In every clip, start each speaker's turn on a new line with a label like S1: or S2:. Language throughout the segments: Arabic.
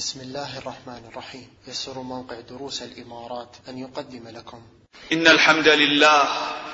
S1: بسم الله الرحمن الرحيم. يسر موقع دروس الإمارات أن يقدم لكم
S2: إن الحمد لله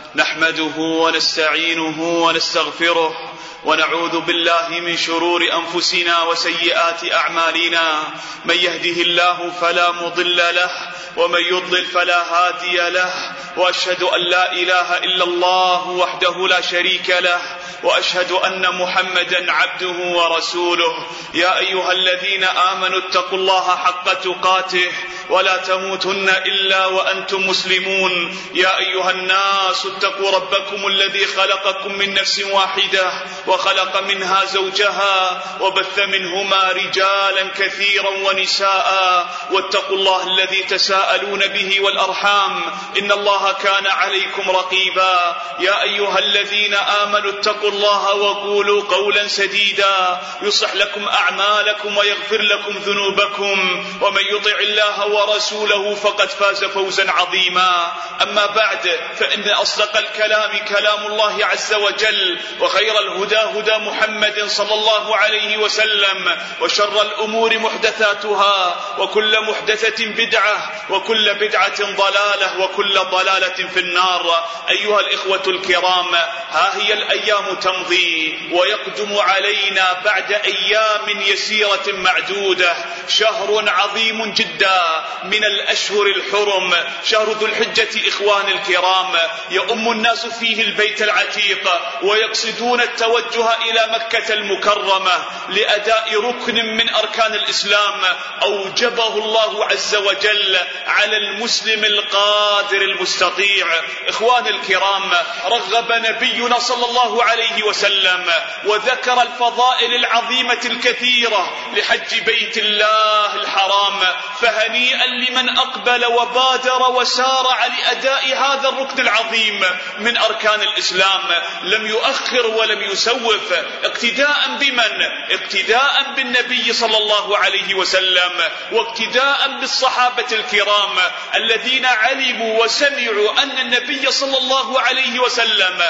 S2: نحمده ونستعينه ونستغفره ونعوذ بالله من شرور أنفسنا وسيئات أعمالنا. من يهده الله فلا مضل له ومن يضلل فلا هادي له، وأشهد أن لا إله إلا الله وحده لا شريك له، وأشهد أن محمدا عبده ورسوله. يا أيها الذين آمنوا اتقوا الله حق تقاته ولا تموتن إلا وأنتم مسلمون. يا أيها الناس اتقوا ربكم الذي خلقكم من نفس واحدة وخلق منها زوجها وبث منهما رجالا كثيرا ونساء، واتقوا الله الذي تساءلون به والأرحام إن الله كان عليكم رقيبا. يا أيها الذين آمنوا اتقوا الله وقولوا قولا سديدا يصلح لكم أعمالكم ويغفر لكم ذنوبكم، ومن يطع الله ورسوله فقد فاز فوزا عظيما. أما بعد، فإن أصدق الكلام كلام الله عز وجل، وخير الهدى هدى محمد صلى الله عليه وسلم، وشر الأمور محدثاتها، وكل محدثة بدعة، وكل بدعة ضلالة، وكل ضلالة في النار. أيها الإخوة الكرام، ها هي الأيام تمضي ويقدم علينا بعد أيام يسيرة معدودة شهر عظيم جدا من الأشهر الحرم، شهر ذو الحجة. إخوان الكرام، يؤم الناس فيه البيت العتيق ويقصدون التوجه إلى مكة المكرمة لأداء ركن من أركان الإسلام أوجبه الله عز وجل على المسلم القادر المستطيع. إخوان الكرام، رغب نبينا صلى الله عليه وسلم وذكر الفضائل العظيمة الكثيرة لحج بيت الله الحرام، فهنيئا لمن أقبل وبادر وسارع لأداء هذا الركن العظيم من أركان الإسلام. لم يؤخر ولم يسوف، اقتداء بمن؟ اقتداء بالنبي صلى الله عليه وسلم، واقتداء بالصحابة الكرام الذين علموا وسمعوا أن النبي صلى الله عليه وسلم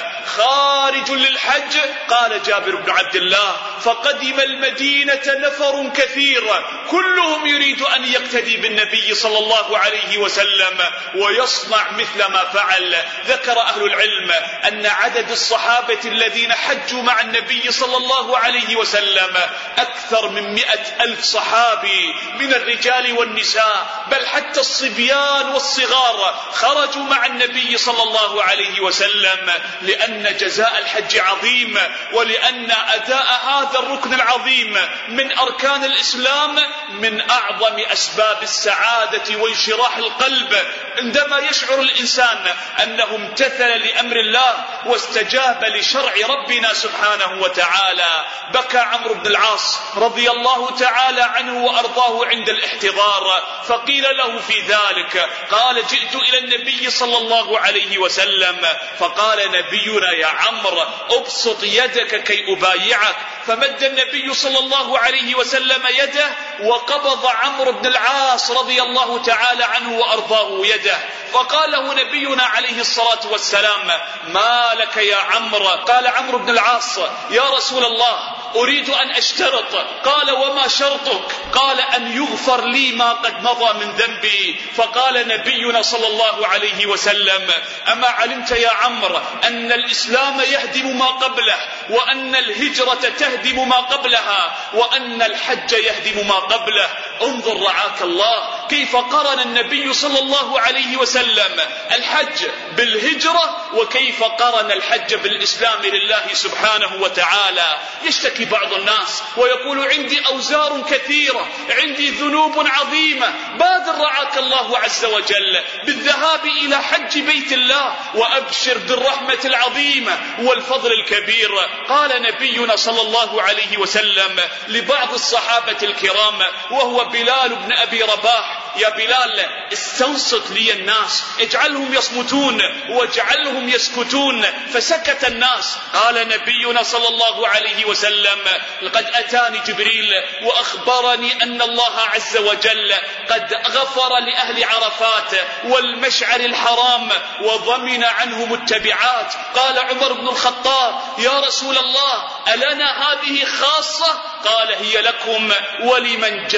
S2: خارج للحج. قال جابر بن عبد الله: فقدم المدينة نفر كثير كلهم يريد أن يقتدي بالنبي صلى الله عليه وسلم ويصنع مثل ما فعل. ذكر أهل العلم أن عدد الصحابة الذين حجوا مع النبي صلى الله عليه وسلم أكثر من 100,000 صحابي من الرجال والنساء، بل حتى الصبيان والصغار خرجوا مع النبي صلى الله عليه وسلم، لأن جزاء الحج عظيم، ولأن أداء هذا الركن العظيم من أركان الإسلام من أعظم أسباب السعادة وانشراح القلب. عندما يشعر الإنسان أنه امتثل لأمر الله واستجاب لشرع ربنا سبحانه وتعالى. بكى عمرو بن العاص رضي الله تعالى عنه وأرضاه عند الاحتضار، فقيل له في ذلك، قال: جئت إلى النبي صلى الله عليه وسلم فقال نبينا: يا عمرو ابسط يدك كي أبايعك. فمد النبي صلى الله عليه وسلم يده وقبض عمرو بن العاص رضي الله تعالى عنه وأرضاه يده، فقال له نبينا عليه الصلاة والسلام: ما لك يا عمرو؟ قال عمرو بن العاص: يا رسول الله، أريد أن أشترط. قال: وما شرطك؟ قال: أن يغفر لي ما قد مضى من ذنبي. فقال نبينا صلى الله عليه وسلم: أما علمت يا عمرو أن الإسلام يهدم ما قبله، وأن الهجرة تهدم ما قبلها، وأن الحج يهدم ما قبله؟ انظر رعاك الله كيف قرن النبي صلى الله عليه وسلم الحج بالهجرة، وكيف قرن الحج بالإسلام لله سبحانه وتعالى. يشتكي بعض الناس ويقول: عندي أوزار كثيرة، عندي ذنوب عظيمة. بادر رعاك الله عز وجل بالذهاب إلى حج بيت الله، وأبشر بالرحمة العظيمة والفضل الكبير. قال نبينا صلى الله عليه وسلم لبعض الصحابة الكرام وهو بلال بن أبي رباح: يا بلال، استنصت لي الناس، اجعلهم يصمتون واجعلهم يسكتون. فسكت الناس. قال نبينا صلى الله عليه وسلم: لقد أتاني جبريل وأخبرني أن الله عز وجل قد غفر لأهل عرفات والمشعر الحرام وضمن عنهم التبعات. قال عمر بن الخطاب: يا رسول الله، ألنا هذه خاصة؟ قال: هي لكم ولمن جاء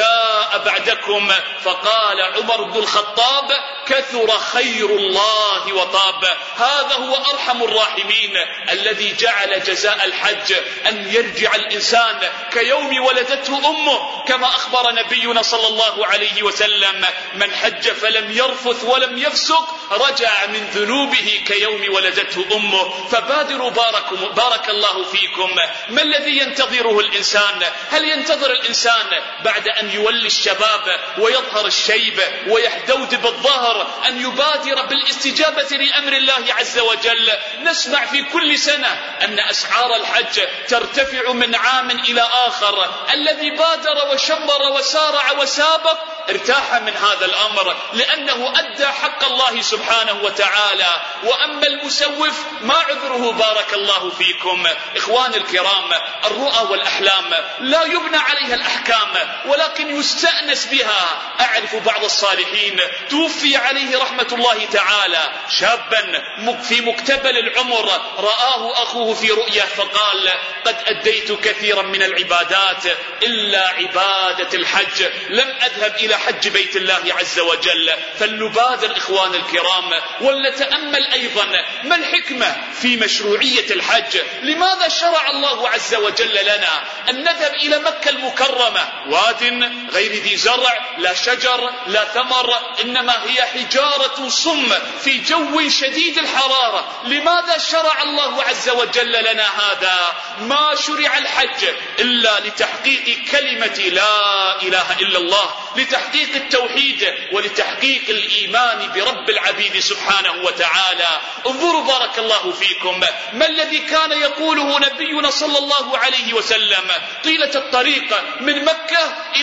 S2: جاء بعدكم. فقال عمر بن الخطاب: كثر خير الله وطاب. هذا هو أرحم الراحمين الذي جعل جزاء الحج أن يرجع الإنسان كيوم ولدته أمه، كما أخبر نبينا صلى الله عليه وسلم: من حج فلم يرفث ولم يفسق رجع من ذنوبه كيوم ولدته أمه. فبادروا بارك الله فيكم. ما الذي ينتظره الإنسان؟ هل ينتظر الإنسان بعد أن يولي الشباب ويظهر الشيب ويحدود بالظهر أن يبادر بالاستجابة لأمر الله عز وجل؟ نسمع في كل سنة أن أسعار الحج ترتفع من عام إلى آخر. الذي بادر وشمر وسارع وسابق ارتاح من هذا الأمر لأنه أدى حق الله سبحانه وتعالى. وأما المسوف ما عذره بارك الله فيكم. إخوان الكرام، الرؤى والأحلام لا يبنى عليها الأحكام ولكن يستأنس بها. أعرف بعض الصالحين توفي عليه رحمة الله تعالى شابا في مقتبل العمر، رآه أخوه في رؤيا فقال: قد أديت كثيرا من العبادات إلا عبادة الحج، لم أذهب إلى حج بيت الله عز وجل. فلنبادر إخوان الكرام ولنتأمل أيضا ما الحكمة في مشروعية الحج. لماذا شرع الله عز وجل لنا أن نذهب إلى مكة المكرمة؟ واد غير ذي زرع، لا شجر لا ثمر، إنما هي حجارة صم في جو شديد الحرارة. لماذا شرع الله عز وجل لنا هذا؟ ما شرع الحج إلا لتحقيق كلمة لا إله إلا الله، لتحقيق التوحيد ولتحقيق الإيمان برب العبيد سبحانه وتعالى. انظروا بارك الله فيكم ما الذي كان يقوله نبينا صلى الله عليه وسلم طيلة الطريق من مكة إلى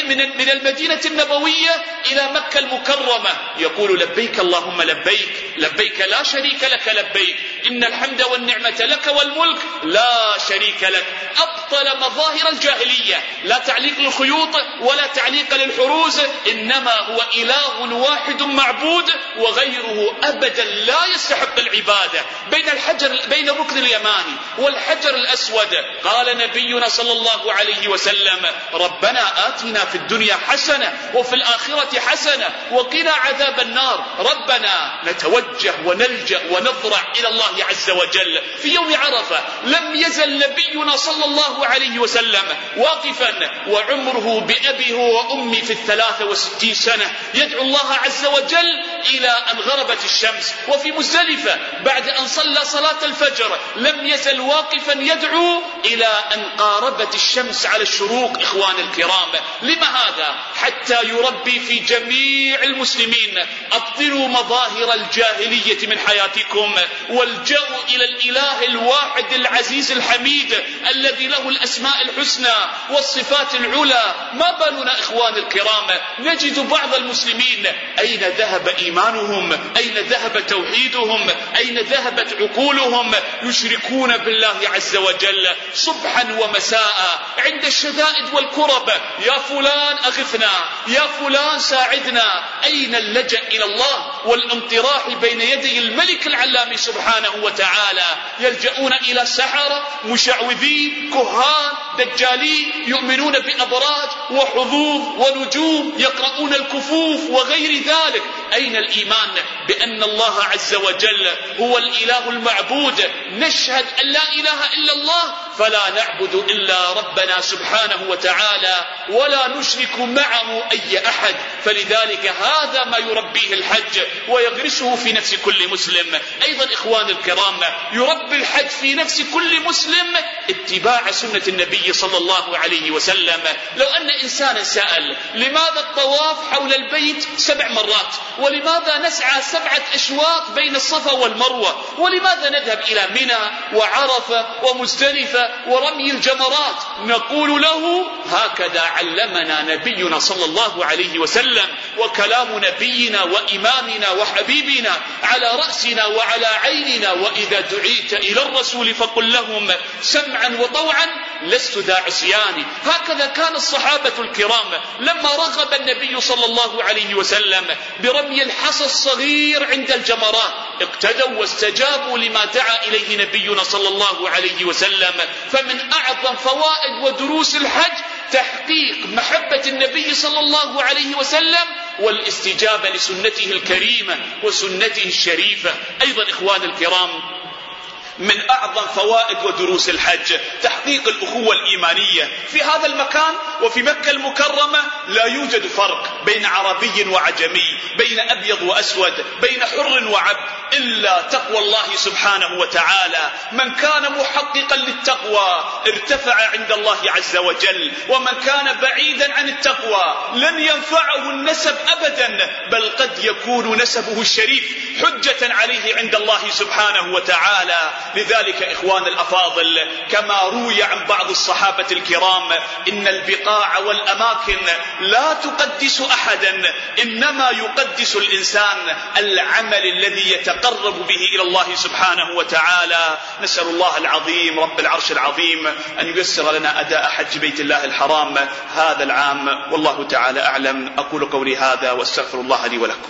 S2: المدينة النبوية إلى مكة المكرمة. يقول: لبيك اللهم لبيك، لبيك لا شريك لك لبيك، إن الحمد والنعمة لك والملك لا شريك لك. أبطل مظاهر الجاهلية، لا تعليق للخيوط ولا تعليق للحروز، إنما هو إله واحد معبود وغيره أبدا لا يستحق العبادة. بين الركن اليماني والحجر الأسود قال نبينا صلى الله عليه وسلم: ربنا آتنا في الدنيا حسنة وفي الآخرة حسنة وقنا عذاب النار. ربنا نتوجه ونلجأ ونضرع إلى الله عز وجل. في يوم عرفة لم يزل نبينا صلى الله عليه وسلم واقفا وعمره بأبيه وأمي في 63 سنة يدعو الله عز وجل إلى أن غربت الشمس. وفي مزدلفة بعد أن صلى صلاة الفجر لم يزل واقفا يدعو إلى أن قاربت الشمس على الشروق. إخوان الكرام، لما هذا؟ حتى يربي في جميع المسلمين: أبطلوا مظاهر الجاهلية من حياتكم والجأوا إلى الإله الواحد العزيز الحميد الذي له الأسماء الحسنى والصفات العلى. ما بالنا إخوان الكرام نجد بعض المسلمين أين ذهب إيمانهم؟ أين ذهب توحيدهم؟ أين ذهبت عقولهم؟ يشركون بالله عز وجل صبحا ومساء عند الشدائد والكرب: يا فلان أغثنا، يا فلان ساعدنا. أين اللجأ إلى الله والانطراح بين يدي الملك العلام سبحانه وتعالى؟ يلجؤون إلى سحرة، مشعوذين، كهان، دجالين، يؤمنون بأبراج وحظوظ ونجوم، يقرؤون الكفوف وغير ذلك. أين الإيمان بأن الله عز وجل هو الإله المعبود؟ نشهد أن لا إله إلا الله فلا نعبد إلا ربنا سبحانه وتعالى ولا نشرك معه أي أحد. فلذلك هذا ما يربيه الحج ويغرسه في نفس كل مسلم. أيضا إخوان الكرام يربي الحج في نفس كل مسلم اتباع سنة النبي صلى الله عليه وسلم. لو أن إنسانا سأل: لماذا الطواف حول البيت 7 مرات؟ ولماذا نسعى 7 أشواط بين الصفا والمروة؟ ولماذا نذهب إلى منى وعرفة ومزدلفة ورمي الجمرات؟ نقول له: هكذا علمنا نبينا صلى الله عليه وسلم، وكلام نبينا وإمامنا وحبيبنا على رأسنا وعلى عيننا. وإذا دعيت إلى الرسول فقل لهم سمعا وطوعا لست ذا عصيان. هكذا كان الصحابة الكرام لما رغب النبي صلى الله عليه وسلم برمي الحصى الصغير عند الجمرات اقتدوا واستجابوا لما دعا إليه نبينا صلى الله عليه وسلم. فمن أعظم فوائد ودروس الحج تحقيق محبة النبي صلى الله عليه وسلم والاستجابة لسنته الكريمة وسنته الشريفة. أيضا إخوان الكرام، من أعظم فوائد ودروس الحج تحقيق الأخوة الإيمانية. في هذا المكان وفي مكة المكرمة لا يوجد فرق بين عربي وعجمي، بين أبيض وأسود، بين حر وعبد، إلا تقوى الله سبحانه وتعالى. من كان محققا للتقوى ارتفع عند الله عز وجل، ومن كان بعيدا عن التقوى لن ينفعه النسب أبدا، بل قد يكون نسبه الشريف حجة عليه عند الله سبحانه وتعالى. لذلك إخوان الأفاضل، كما روي عن بعض الصحابة الكرام إن البقاع والأماكن لا تقدس أحدا، إنما يقدس الإنسان العمل الذي يتقرب به إلى الله سبحانه وتعالى. نسأل الله العظيم رب العرش العظيم أن ييسر لنا أداء حج بيت الله الحرام هذا العام، والله تعالى أعلم. أقول قولي هذا واستغفر الله لي ولكم.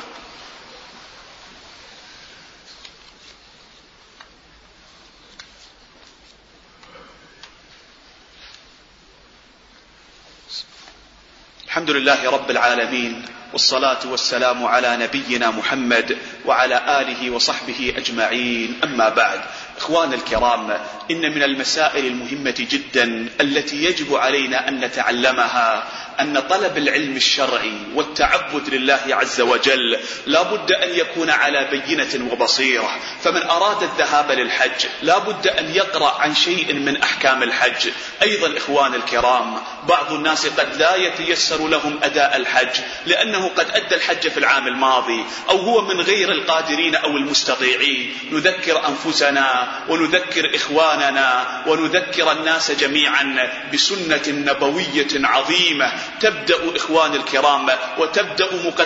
S2: الحمد لله رب العالمين، والصلاة والسلام على نبينا محمد وعلى آله وصحبه أجمعين. أما بعد، إخوان الكرام، إن من المسائل المهمة جدا التي يجب علينا أن نتعلمها أن طلب العلم الشرعي والتعبد لله عز وجل لا بد أن يكون على بينة وبصيرة. فمن أراد الذهاب للحج لا بد أن يقرأ عن شيء من أحكام الحج. أيضا إخوان الكرام، بعض الناس قد لا يتيسر لهم أداء الحج لأنه قد أدى الحج في العام الماضي، أو هو من غير القادرين أو المستطيعين. نذكر أنفسنا ونذكر إخواننا ونذكر الناس جميعا بسنة نبوية عظيمة تبدأ إخوان الكرام وتبدأ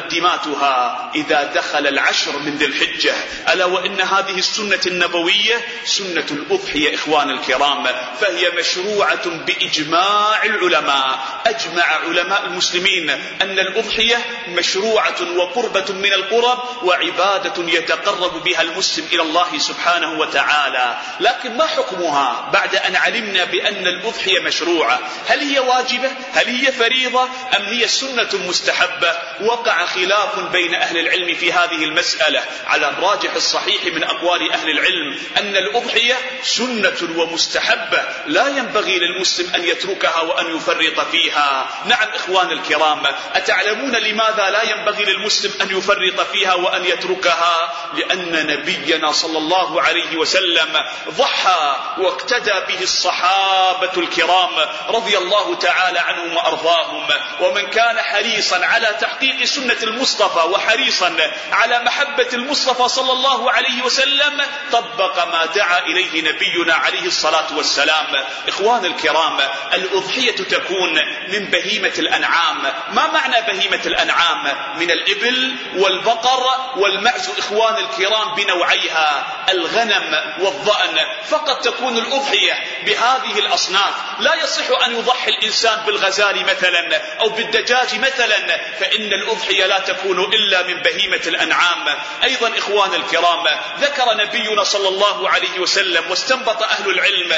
S2: مقدماتها إذا دخل العشر من ذي الحجة، ألا وإن هذه السنة النبوية سنة الأضحية إخوان الكرام، فهي مشروعة بإجماع العلماء. أجمع علماء المسلمين أن الأضحية مشروعة وقربة من القرب وعبادة يتقرب بها المسلم إلى الله سبحانه وتعالى. لكن ما حكمها بعد أن علمنا بأن الأضحية مشروعة؟ هل هي واجبة؟ هل هي فريضة؟ أم هي سنة مستحبة؟ وقع خلاف بين أهل العلم في هذه المسألة. على الراجح الصحيح من أقوال أهل العلم أن الأضحية سنة ومستحبة، لا ينبغي للمسلم أن يتركها وأن يفرط فيها. نعم إخوان الكرام، أتعلمون لماذا لا ينبغي للمسلم أن يفرط فيها وأن يتركها؟ لأن نبينا صلى الله عليه وسلم ضحى واقتدى به الصحابة الكرام رضي الله تعالى عنهم وأرضاهم. ومن كان حريصا على تحقيق سنة المصطفى وحريصا على محبة المصطفى صلى الله عليه وسلم طبق ما دعا إليه نبينا عليه الصلاة والسلام. إخوان الكرام، الأضحية تكون من بهيمة الأنعام. ما معنى بهيمة الأنعام؟ من الإبل والبقر والمعز إخوان الكرام بنوعيها، الغنم والضأن. فقط تكون الأضحية بهذه الأصناف. لا يصح أن يضحي الإنسان بالغزال مثلا أو بالدجاج مثلا، فإن الأضحية لا تكون إلا من بهيمة الأنعام. أيضا إخوان الكرام، ذكر نبينا صلى الله عليه وسلم واستنبط أهل العلم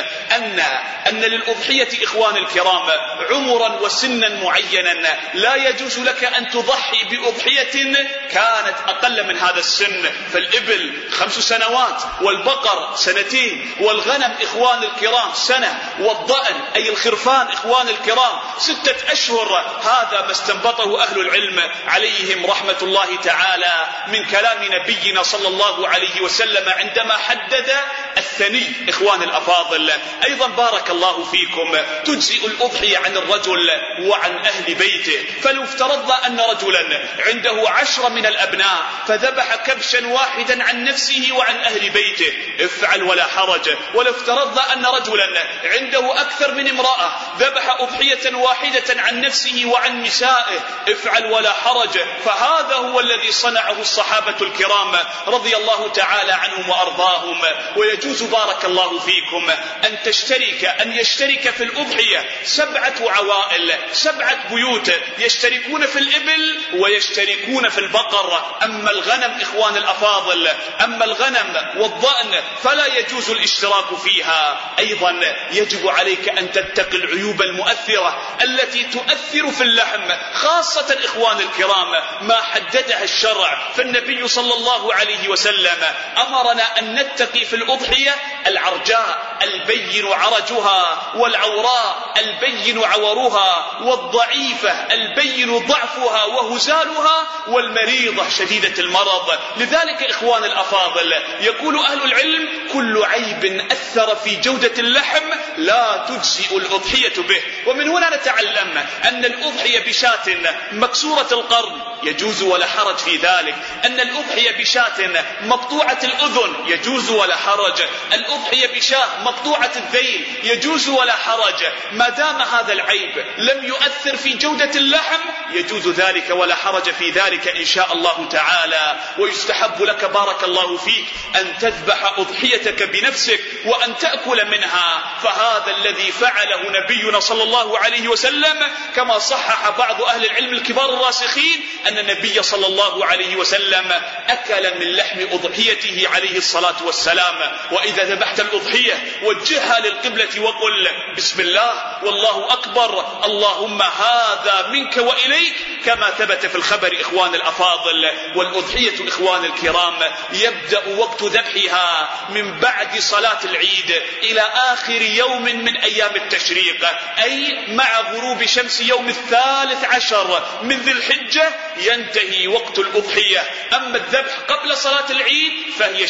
S2: أن للأضحية إخوان الكرام عمرا وسنا معينا، لا يجوز لك أن تضحي بأضحية كانت أقل من هذا السن. فالإبل 5 سنوات، والبقر 2 والغنم إخوان الكرام 1 سنة، والضأن أي الخرفان إخوان الكرام 6 أشهر. هذا ما استنبطه أهل العلم عليهم رحمة الله تعالى من كلام نبينا صلى الله عليه وسلم عندما حدد الثني إخوان الأفاضل. أيضا بارك الله فيكم، تجزئ الأضحية عن الرجل وعن أهل بيته. فلو افترضنا أن رجلا عنده 10 من الأبناء فذبح كبشا واحدا عن نفسه وعن أهل بيته، افعل ولا حرج. ولو افترضنا أن رجلا عنده أكثر من امرأة ذبح أضحية واحدة عن نفسه وعن نسائه، افعل ولا حرج. فهذا هو الذي صنعه الصحابة الكرام رضي الله تعالى عنهم وأرضاهم. ويجوز بارك الله فيكم أن يشترك في الأضحية 7 عوائل، 7 بيوت يشتركون في الإبل ويشتركون في البقر. أما الغنم إخوان الأفاضل، أما الغنم والضأن فلا يجوز الاشتراك فيها. أيضا يجب عليك أن تتقي العيوب المؤثرة التي تؤثر في اللحم، خاصة إخوان الكرام ما حددها الشرع. فالنبي صلى الله عليه وسلم أمرنا أن نتقي في الأضحية العرجاء البين عرجها، والعوراء البين عورها، والضعيفة البين ضعفها وهزالها، والمريضة شديدة المرض. لذلك إخوان الأفاضل يقول أهل العلم كل عيب أثر في جودة اللحم لا تجزئ الأضحية به. ومن هنا نتعلم أن الأضحية بشاة مكسورة القرن يجوز ولا حرج في ذلك، أن الأضحية بشاة مقطوعة الأذن يجوز ولا حرج، الأضحية بشاة مقطوعة الذيل يجوز ولا حرج، ما دام هذا العيب لم يؤثر في جودة اللحم يجوز ذلك ولا حرج في ذلك إن شاء الله تعالى. ويستحب لك بارك الله فيك أن تذبح أضحيتك بنفسك وأن تأكل منها، فهذا الذي فعله نبينا صلى الله عليه وسلم، كما صحح بعض أهل العلم الكبار الراسخين أن النبي صلى الله عليه وسلم أكل من لحم أضحيته عليه الصلاة والسلام. وإذا ذبحت الأضحية وجهها للقبلة وقل بسم الله والله أكبر اللهم هذا منك وإليك، كما ثبت في الخبر إخوان الأفاضل. والأضحية إخوان الكرام يبدأ وقت ذبحها من بعد صلاة العيد إلى آخر يوم من أيام التشريق، أي مع غروب شمس يوم 13 من ذي الحجة ينتهي وقت الأضحية. أما الذبح قبل صلاة العيد فهي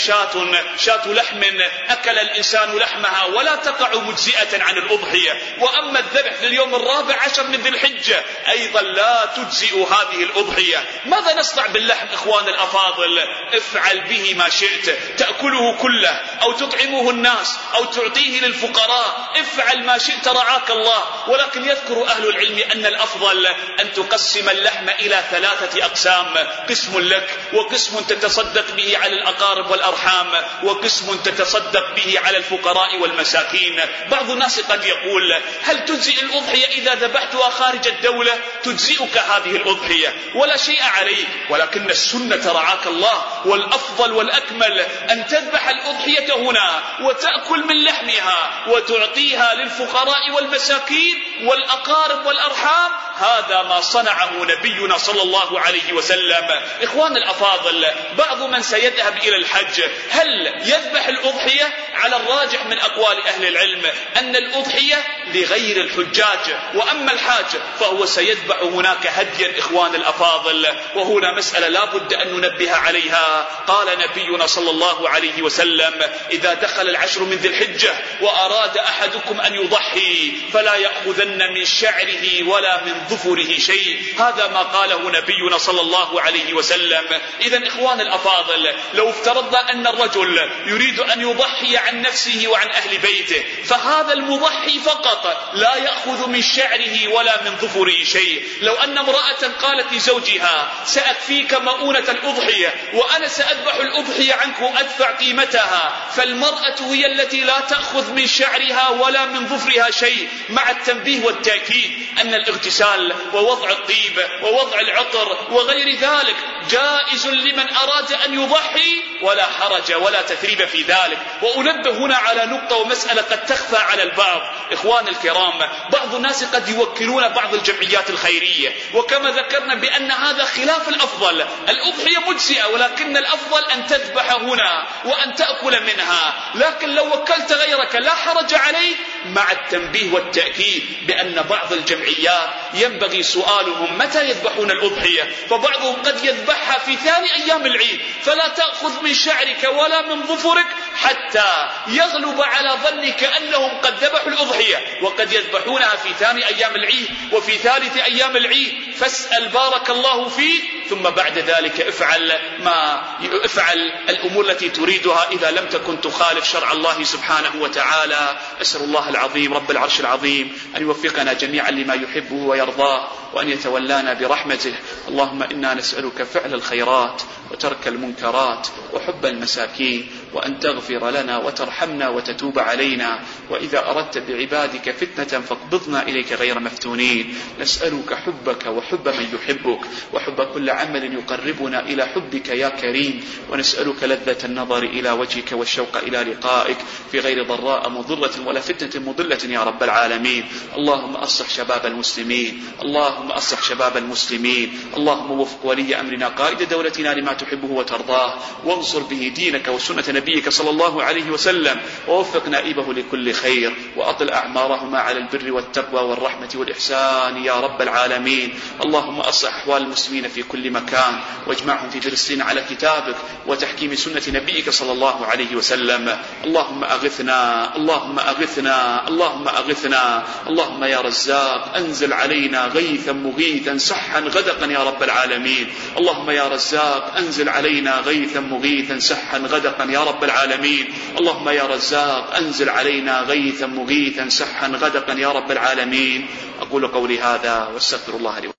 S2: شاة لحم أكل الإنسان لحمها ولا تقع مجزئة عن الأضحية. وأما الذبح في اليوم 14 من ذي الحجة أيضا لا تجزئ هذه الأضحية. ماذا نصنع باللحم إخوان الأفاضل؟ افعل به ما شئت، تأكله كله أو تطعمه الناس أو تعطيه للفقراء، افعل ما شئت رعاك الله. ولكن يذكر أهل العلم أن الأفضل أن تقسم اللحم إلى 3 أقسام، قسم لك وقسم تتصدق به على الأقارب والأرحام وقسم تتصدق به على الفقراء والمساكين. بعض الناس قد يقول هل تجزئ الأضحية إذا ذبحتها خارج الدولة؟ تجزئك هذه الأضحية ولا شيء عليك، ولكن السنة رعاك الله والأفضل والأكمل أن تذبح الأضحية هنا وتأكل من لحمها وتعطيها للفقراء والمساكين والأقارب والأرحام. هذا ما صنعه نبينا صلى الله عليه وسلم. إخوان الأفاضل بعض من سيذهب إلى الحج هل يذبح الأضحية؟ على الراجح من أقوال أهل العلم أن الأضحية لغير الحجاج، وأما الحاج فهو سيذبح هناك هديا إخوان الأفاضل. وهنا مسألة لا بد أن ننبه عليها. قال نبينا صلى الله عليه وسلم إذا دخل العشر من ذي الحجة وأراد أحدكم أن يضحي فلا يأخذن من شعره ولا من ظفره شيء. هذا ما قاله نبينا صلى الله عليه وسلم. إذن إخوان الأفاضل لو افترضنا أن الرجل يريد أن يضحي عن نفسه وعن أهل بيته، فهذا المضحي فقط لا يأخذ من شعره ولا من ظفره شيء. لو أن امرأة قالت لزوجها سأكفيك مؤونة الأضحية وأنا سأذبح الأضحية عنك وأدفع قيمتها، فالمرأة هي التي لا تأخذ من شعرها ولا من ظفرها شيء، مع التنبيه والتأكيد أن الاغتسال ووضع الطيب ووضع العطر وغير ذلك جائز لمن أراد أن يضحي ولا حرج ولا تثريب في ذلك. وأنبه هنا على نقطة ومسألة قد تخفى على البعض إخوان الكرام. بعض الناس قد يوكلون بعض الجمعيات الخيرية، وكما ذكرنا بأن هذا خلاف الأفضل. الأضحية مجزئة ولكن الأفضل أن تذبح هنا وأن تأكل منها، لكن لو وكلت غيرك لا حرج عليه، مع التنبيه والتأكيد بأن بعض الجمعيات ينبغي سؤالهم متى يذبحون الأضحية، فبعضهم قد يذبحها في ثاني أيام العيد، فلا تأخذ من شعرك ولا من ظفرك حتى يغلب على ظنك أنهم قد ذبحوا الأضحية، وقد يذبحونها في ثاني أيام العيد وفي ثالث أيام العيد. فاسأل بارك الله فيه، ثم بعد ذلك افعل الأمور التي تريدها إذا لم تكن تخالف شرع الله سبحانه وتعالى. أسأل الله العظيم رب العرش العظيم أن يوفقنا جميعا لما يحبه ويرضاه وأن يتولانا برحمته. اللهم إنا نسألك فعل الخيرات وترك المنكرات وحب المساكين، وأن تغفر لنا وترحمنا وتتوب علينا، وإذا أردت بعبادك فتنة فاقبضنا إليك غير مفتونين. نسألك حبك وحب من يحبك وحب كل عمل يقربنا إلى حبك يا كريم، ونسألك لذة النظر إلى وجهك والشوق إلى لقائك في غير ضراء مضرة ولا فتنة مضلة يا رب العالمين. اللهم أصلح شباب المسلمين، اللهم أصلح شباب المسلمين، اللهم وفق ولي أمرنا قائد دولتنا لما تحبه وترضاه، وانصر به دينك وسنة نبيك صلى الله عليه وسلم، ووفق نائبه لكل خير، وأطل أعمارهما على البر والتقوى والرحمة والإحسان يا رب العالمين. اللهم أصلح أحوال المسلمين في كل مكان، واجمعهم في فلسطين على كتابك وتحكيم سنة نبيك صلى الله عليه وسلم. اللهم أغثنا، اللهم أغثنا، اللهم أغثنا. اللهم يا رزاق أنزل علينا غيثا مغيثا سحا غدقا يا رب العالمين. اللهم يا رزاق أنزل علينا غيثا مغيثا سحا غدقا يا رب العالمين. اللهم يا رزاق أنزل علينا غيثا مغيثا سحا غدقا يا رب العالمين. أقول قولي هذا واستغفر الله لي.